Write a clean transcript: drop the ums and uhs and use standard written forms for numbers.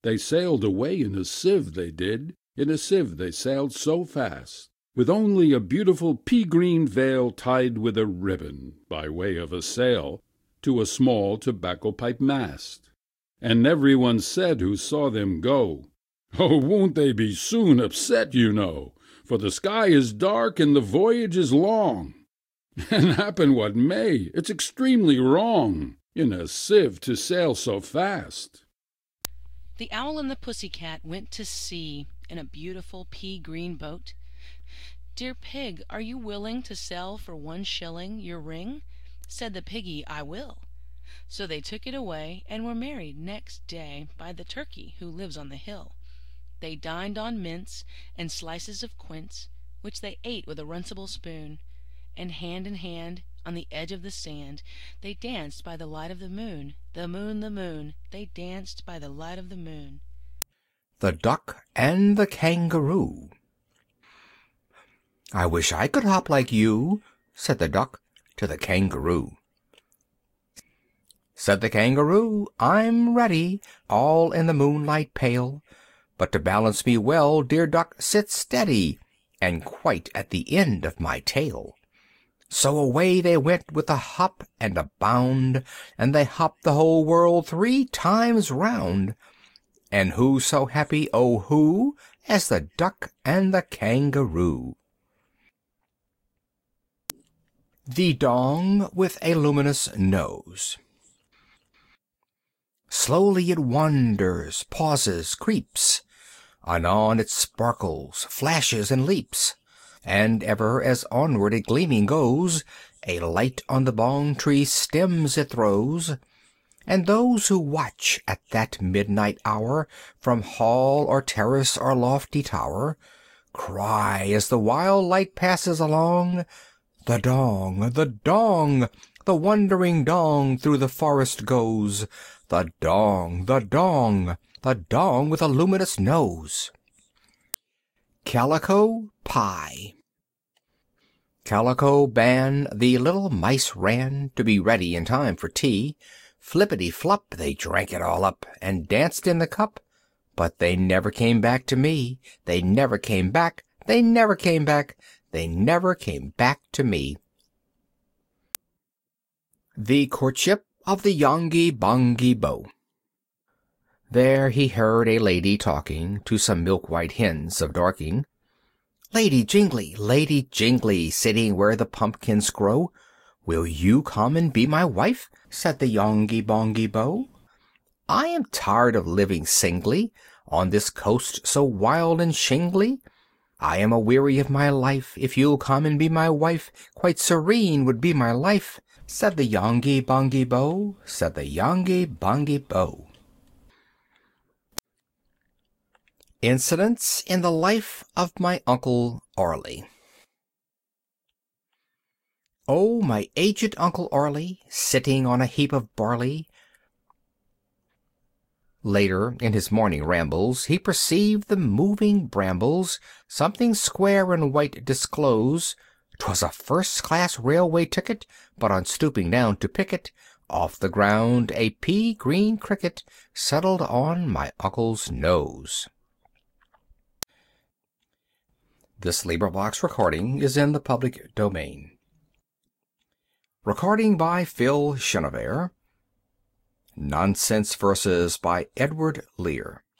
They sailed away in a sieve, they did, in a sieve they sailed so fast, with only a beautiful pea-green veil tied with a ribbon, by way of a sail, to a small tobacco-pipe mast. And everyone said who saw them go, "Oh, won't they be soon upset, you know, for the sky is dark and the voyage is long. And happen what may, it's extremely wrong, in a sieve to sail so fast." The Owl and the Pussy Cat went to sea in a beautiful pea-green boat. "Dear Pig, are you willing to sell for 1 shilling your ring?" Said the Piggy, "I will." So they took it away, and were married next day by the Turkey who lives on the hill. They dined on mince and slices of quince, which they ate with a runcible spoon, and hand in hand, on the edge of the sand, they danced by the light of the moon. The moon, the moon, they danced by the light of the moon. The Duck and the Kangaroo. "I wish I could hop like you," said the Duck to the Kangaroo. Said the Kangaroo, "I'm ready, all in the moonlight pale, but to balance me well, dear Duck, sit steady, and quite at the end of my tail." So away they went with a hop and a bound, and they hopped the whole world 3 times round. And who so happy, oh who, as the Duck and the Kangaroo? The Dong with a Luminous Nose. Slowly it wanders, pauses, creeps, anon it sparkles, flashes, and leaps, and ever as onward it gleaming goes, a light on the bong tree stems it throws. And those who watch at that midnight hour, from hall or terrace or lofty tower, cry as the wild light passes along, "The Dong, the Dong, the wandering Dong through the forest goes, the Dong, the Dong, the Dong with a luminous nose." Calico Pie. Calico Ban, the little mice ran to be ready in time for tea. Flippity-flop, they drank it all up, and danced in the cup, but they never came back to me. They never came back, they never came back, they never came back to me. The Courtship of the Yonghy Bonghy Bò. There he heard a lady talking to some milk-white hens of Dorking. Lady Jingly, sitting where the pumpkins grow, will you come and be my wife?" said the Yonghy Bonghy Bò. "I am tired of living singly on this coast so wild and shingly. I am a-weary of my life. If you'll come and be my wife, quite serene would be my life," said the Yonghy Bonghy Bò, said the Yonghy Bonghy Bò. Incidents in the life of my Uncle Arly. Oh, my aged Uncle Arly, sitting on a heap of barley. Later, in his morning rambles, he perceived the moving brambles something square and white disclose. 'Twas a first-class railway ticket, but on stooping down to pick it, off the ground a pea-green cricket settled on my uncle's nose. This recording is in the public domain. Recording by Phil Chenevert. Nonsense Verses by Edward Lear.